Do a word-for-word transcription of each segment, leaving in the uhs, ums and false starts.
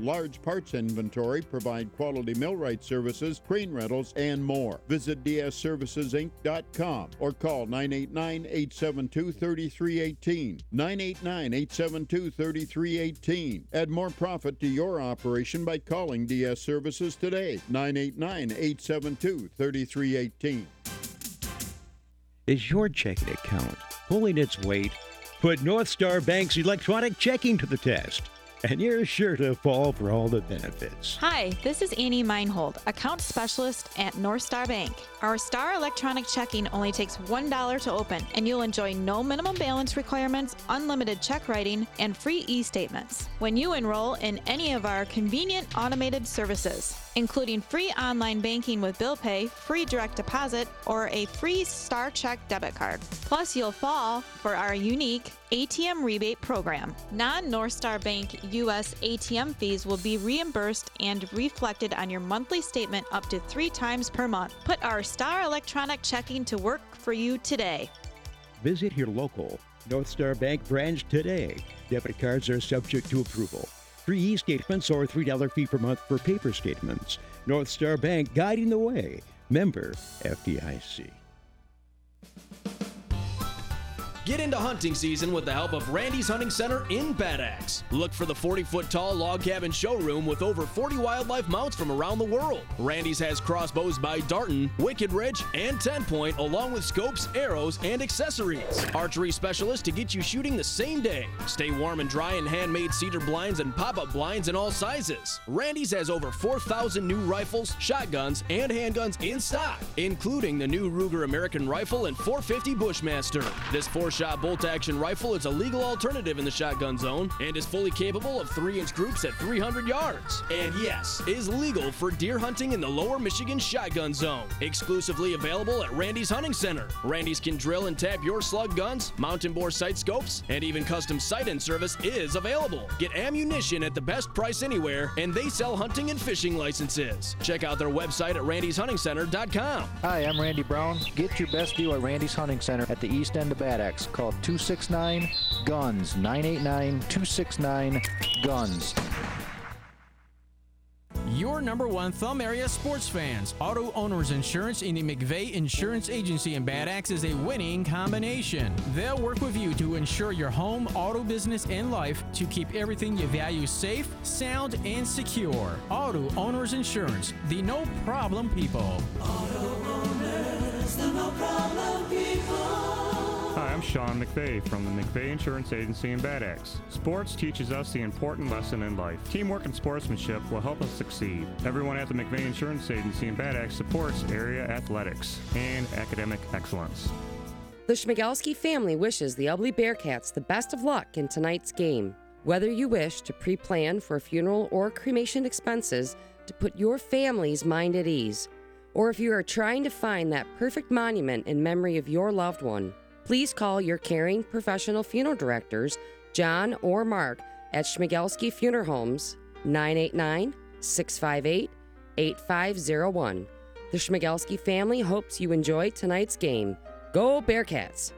large parts inventory, provide quality millwright services, crane rentals, and more. Visit d s services inc dot com or call nine eight nine, eight seven two, three three one eight. nine eight nine, eight seven two, three three one eight. Add more profit to your operation by calling D S Services today. nine eight nine, eight seven two, three three one eight. Is your checking account pulling its weight? Put North Star Bank's electronic checking to the test, and you're sure to fall for all the benefits. Hi, this is Annie Meinhold, account specialist at North Star Bank. Our Star electronic checking only takes one dollar to open, and you'll enjoy no minimum balance requirements, unlimited check writing, and free e-statements when you enroll in any of our convenient automated services, including free online banking with bill pay, free direct deposit, or a free Star Check debit card. Plus, you'll fall for our unique A T M rebate program. Non-North Star Bank U S A T M fees will be reimbursed and reflected on your monthly statement up to three times per month. Put our Star electronic checking to work for you today. Visit your local North Star Bank branch today. Debit cards are subject to approval. Free e-statements or three dollars fee per month for paper statements. North Star Bank, guiding the way. Member F D I C. Get into hunting season with the help of Randy's Hunting Center in Bad Axe. Look for the forty-foot-tall log cabin showroom with over forty wildlife mounts from around the world. Randy's has crossbows by Darton, Wicked Ridge, and ten point, along with scopes, arrows, and accessories. Archery specialists to get you shooting the same day. Stay warm and dry in handmade cedar blinds and pop-up blinds in all sizes. Randy's has over four thousand new rifles, shotguns, and handguns in stock, including the new Ruger American Rifle and four fifty Bushmaster. This four shot bolt-action rifle is a legal alternative in the shotgun zone and is fully capable of three inch groups at three hundred yards. And yes, is legal for deer hunting in the lower Michigan shotgun zone. Exclusively available at Randy's Hunting Center. Randy's can drill and tap your slug guns, mountain bore sight scopes, and even custom sight-in service is available. Get ammunition at the best price anywhere, and they sell hunting and fishing licenses. Check out their website at randys hunting center dot com. Hi, I'm Randy Brown. Get your best deal at Randy's Hunting Center at the east end of Bad Axe. Call two six nine, GUNS, nine eight nine, two six nine, GUNS. Your number one Thumb area sports fans. Auto Owners Insurance in the McVeigh Insurance Agency in Bad Axe is a winning combination. They'll work with you to insure your home, auto business, and life to keep everything you value safe, sound, and secure. Auto Owners Insurance, the no problem people. Auto Owners, the no problem people. Hi, I'm Sean McVeigh from the McVeigh Insurance Agency in Bad Axe. Sports teaches us the important lesson in life. Teamwork and sportsmanship will help us succeed. Everyone at the McVeigh Insurance Agency in Bad Axe supports area athletics and academic excellence. The Schmigelski family wishes the Ubly Bearcats the best of luck in tonight's game. Whether you wish to pre-plan for funeral or cremation expenses to put your family's mind at ease, or if you are trying to find that perfect monument in memory of your loved one, please call your caring professional funeral directors, John or Mark, at Schmigelski Funeral Homes, nine eight nine, six five eight, eight five zero one. The Schmigelski family hopes you enjoy tonight's game. Go Bearcats!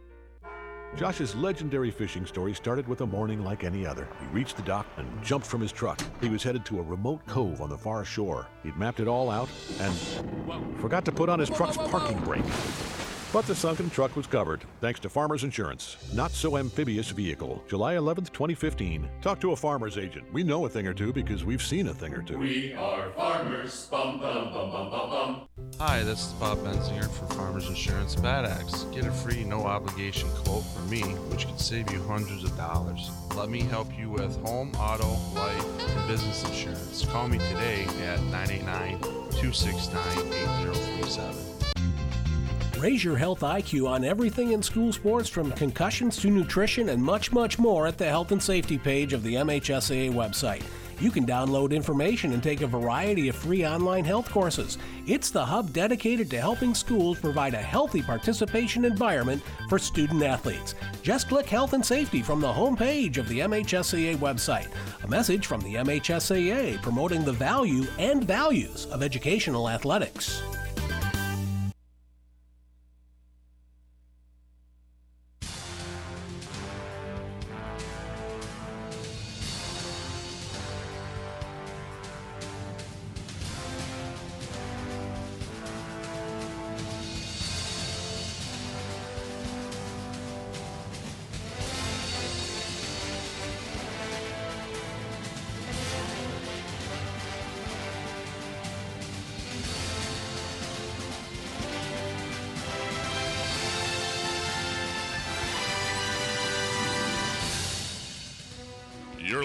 Josh's legendary fishing story started with a morning like any other. He reached the dock and jumped from his truck. He was headed to a remote cove on the far shore. He'd mapped it all out and forgot to put on his truck's parking brake. But the sunken truck was covered, thanks to Farmers Insurance. Not so amphibious vehicle. July eleventh, twenty fifteen. Talk to a farmer's agent. We know a thing or two because we've seen a thing or two. We are farmers. Bum, bum, bum, bum, bum, bum. Hi, this is Bob Benzinger for Farmers Insurance Bad Axe. Get a free no obligation quote from me, which could save you hundreds of dollars. Let me help you with home, auto, life, and business insurance. Call me today at nine eight nine, two six nine, eight zero three seven. Raise your health I Q on everything in school sports, from concussions to nutrition and much, much more at the health and safety page of the M H S A A website. You can download information and take a variety of free online health courses. It's the hub dedicated to helping schools provide a healthy participation environment for student athletes. Just click Health and Safety from the home page of the M H S A A website. A message from the M H S A A promoting the value and values of educational athletics.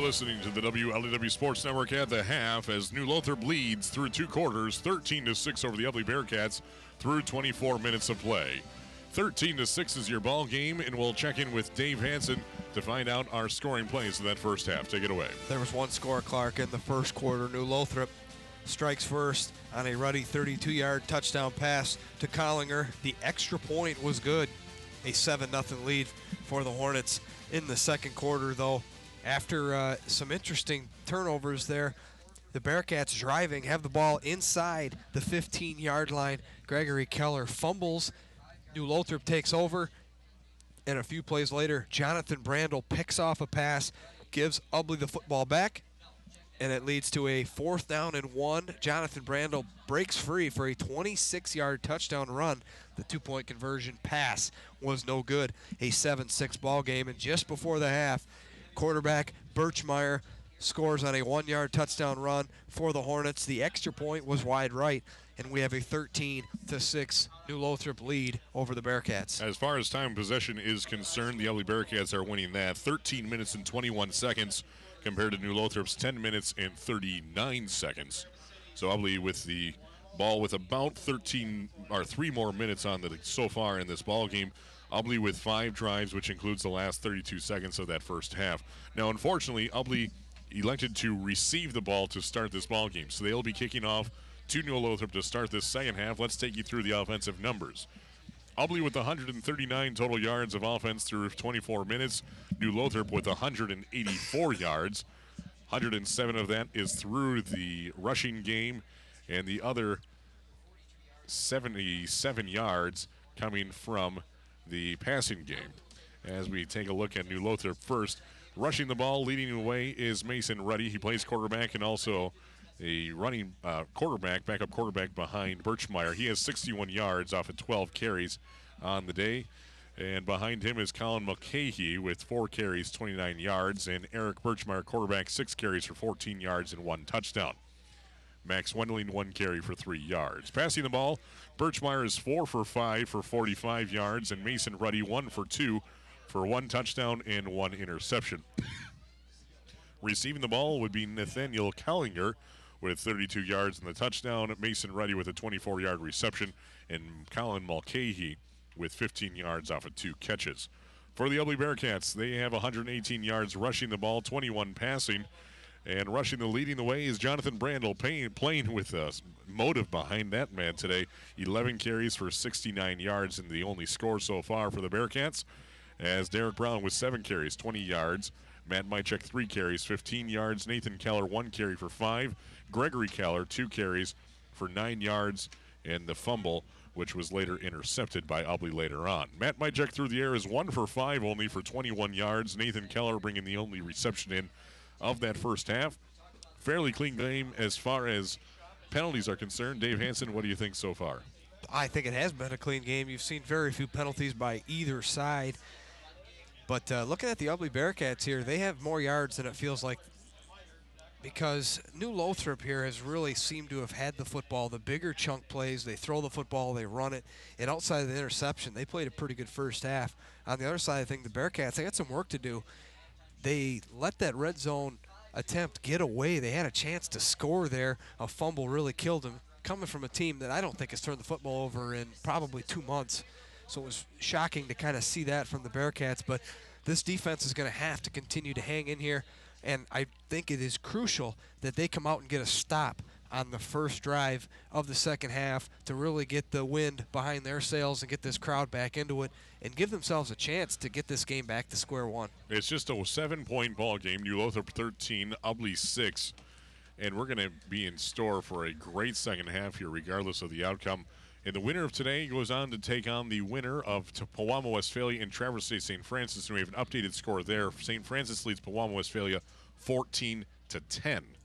listening to the W L E W Sports Network at the half as New Lothrop leads through two quarters, thirteen to six over the Ubly Bearcats through twenty-four minutes of play. thirteen to six is your ball game, and we'll check in with Dave Hanson to find out our scoring plays in that first half. Take it away. There was one score, Clark, in the first quarter. New Lothrop strikes first on a Ruddy thirty-two-yard touchdown pass to Collinger. The extra point was good. A seven nothing lead for the Hornets in the second quarter, though. After uh, some interesting turnovers there, the Bearcats driving, have the ball inside the fifteen-yard line. Gregory Keller fumbles. New Lothrop takes over. And a few plays later, Jonathan Brandel picks off a pass, gives Ubly the football back, and it leads to a fourth down and one. Jonathan Brandel breaks free for a twenty-six-yard touchdown run. The two-point conversion pass was no good. A seven six ball game, and just before the half, quarterback Birchmeyer scores on a one-yard touchdown run for the Hornets. The extra point was wide right, and we have a thirteen to six New Lothrop lead over the Bearcats. As far as time of possession is concerned, the Ubly Bearcats are winning that. thirteen minutes and twenty-one seconds compared to New Lothrop's ten minutes and thirty-nine seconds. So Ubly with the ball with about thirteen or three more minutes on the so far in this ball game. Ubly with five drives, which includes the last thirty-two seconds of that first half. Now, unfortunately, Ubly elected to receive the ball to start this ball game, so they'll be kicking off to New Lothrop to start this second half. Let's take you through the offensive numbers. Ubly with one hundred thirty-nine total yards of offense through twenty-four minutes. New Lothrop with one hundred eighty-four yards. one hundred seven of that is through the rushing game, and the other seventy-seven yards coming from the passing game. As we take a look at New Lothrop first, rushing the ball, leading the way is Mason Ruddy. He plays quarterback and also a running uh, quarterback, backup quarterback behind Birchmeyer. He has sixty-one yards off of twelve carries on the day. And behind him is Colin Mulcahy with four carries, twenty-nine yards. And Eric Birchmeyer, quarterback, six carries for fourteen yards and one touchdown. Max Wendling, one carry for three yards. Passing the ball, Birchmeyer is four for five for forty-five yards. And Mason Ruddy, one for two for one touchdown and one interception. Receiving the ball would be Nathaniel Collinger with thirty-two yards and the touchdown. Mason Ruddy with a twenty-four-yard reception, and Colin Mulcahy with fifteen yards off of two catches. For the Ubly Bearcats, they have one hundred eighteen yards rushing the ball, twenty-one passing, and rushing the leading the way is Jonathan Brandel, paying, playing with a motive behind that man today. eleven carries for sixty-nine yards, and the only score so far for the Bearcats, as Derek Brown with seven carries, twenty yards. Matt Mychek, three carries, fifteen yards. Nathan Keller, one carry for five. Gregory Keller, two carries for nine yards, and the fumble, which was later intercepted by Ubly later on. Matt Mychek through the air is one for five only for twenty-one yards. Nathan Keller bringing the only reception in of that first half. Fairly clean game as far as penalties are concerned. Dave Hanson, what do you think so far? I think it has been a clean game. You've seen very few penalties by either side. But uh, looking at the Ubly Bearcats here, they have more yards than it feels like, because New Lothrop here has really seemed to have had the football, the bigger chunk plays. They throw the football, they run it, and outside of the interception, they played a pretty good first half. On the other side of the thing, the Bearcats, they got some work to do. They let that red zone attempt get away. They had a chance to score there. A fumble really killed them, coming from a team that I don't think has turned the football over in probably two months. So it was shocking to kind of see that from the Bearcats. But this defense is going to have to continue to hang in here. And I think it is crucial that they come out and get a stop on the first drive of the second half to really get the wind behind their sails and get this crowd back into it and give themselves a chance to get this game back to square one. It's just a seven-point ball game. New Lothrop thirteen, Ubly six. And we're going to be in store for a great second half here regardless of the outcome. And the winner of today goes on to take on the winner of Pewamo Westphalia and Traverse City Saint Francis. And we have an updated score there. Saint Francis leads Pewamo Westphalia fourteen to ten.